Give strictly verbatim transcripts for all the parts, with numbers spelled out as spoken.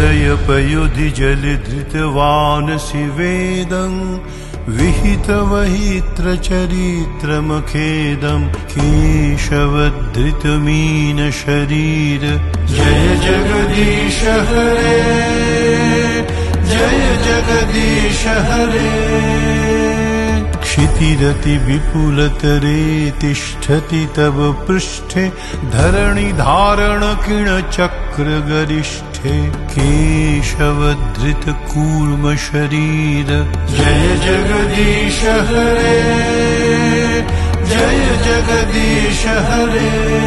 हृदयपयुधि जलधृतवानसि वेदं विहितवहित्रचरित्रमखेदं केशवधृतमीन शरीर जय जगदीश हरे जय जगदीश हरे क्षितिरति विपुलतरे तिष्ठति तव पृष्ठे धरणि धारण किण चक्र गरिष्ठे केशवधृत कूर्म शरीर जय जगदीश हरे जय जगदीश हरे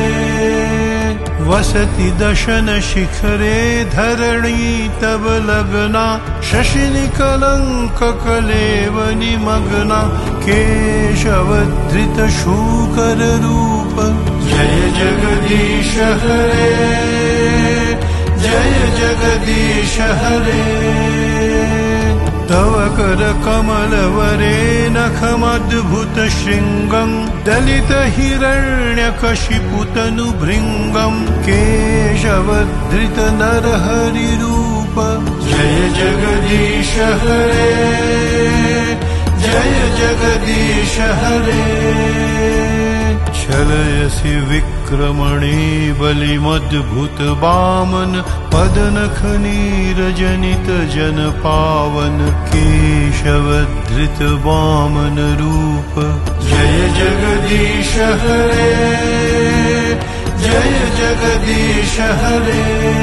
वसति दशन शिखरे धरणी तव लग्ना शशिनिकलंक कलेव निमग्ना केशवधृत शूकर रूप जय जगदीश हरे जय जगदीश हरे तव कर कमलवरे नखमद्भुत शृंगं दलित हिरण्यकशिपुतनुभृङ्गं केशवधृत नरहरि रूप जय जगदीश हरे जय जगदीश हरे छलयसि विक्रमणे बलिमद्भुत वामन पदनख नीरजनित जन पावन केशवधृत वामन रूप जय जगदीश हरे जय जगदीश हरे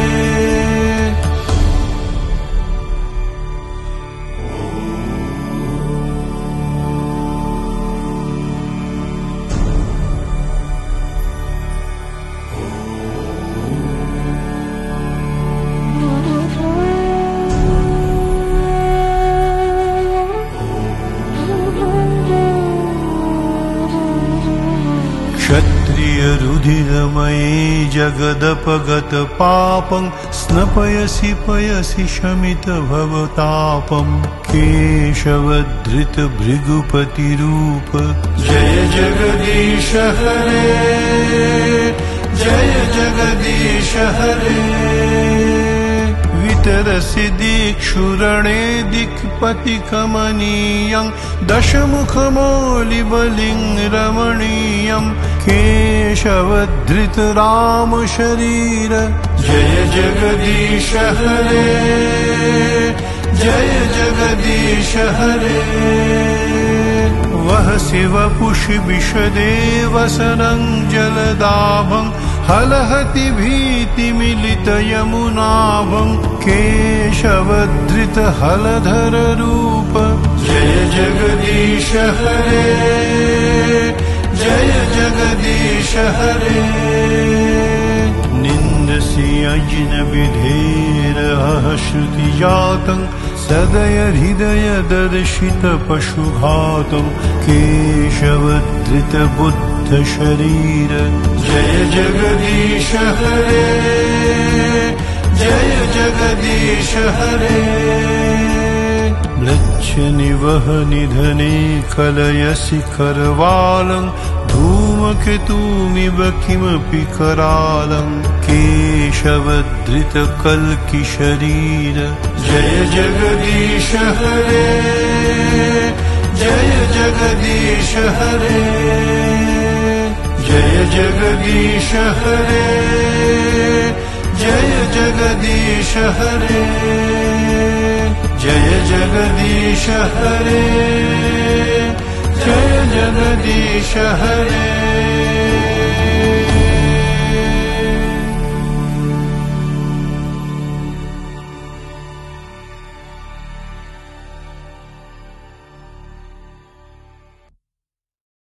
रुधिरमये जगदपगत पापं स्नपयसि पयसि शमित भवतापं केशवधृत भृगुपति रूप जय जगदीश हरे जय जगदीश हरे वितरसि दिक्षुरणे दिक्पति कमनीयं दशमुखमौलिबलिं रमणीयं केशवधृत राम शरीर जय जगदीश हरे जय जगदीश हरे वह शिव पुष्प विशदे वसनं जलदाभं हलहति भीति मिलित यमुनाभं केशवधृत हलधर रूप जय जगदीश हरे जय जगदीश हरे निन्दसि अजिनविधेर श्रुति जातं सदय हृदय दर्शित पशुघातं केशवधृत बुद्ध शरीर जय जगदीश हरे जय जगदीश हरे म्लच्छ निवह निधने कलयसि करवालं धूमकेतुमिव किमपि करालं केशवधृत कल्कि शरीर जय जगदीश हरे जय जगदीश हरे जय जगदीश हरे जय जगदीश हरे जय जगदीश हरे जय जगदीश हरे।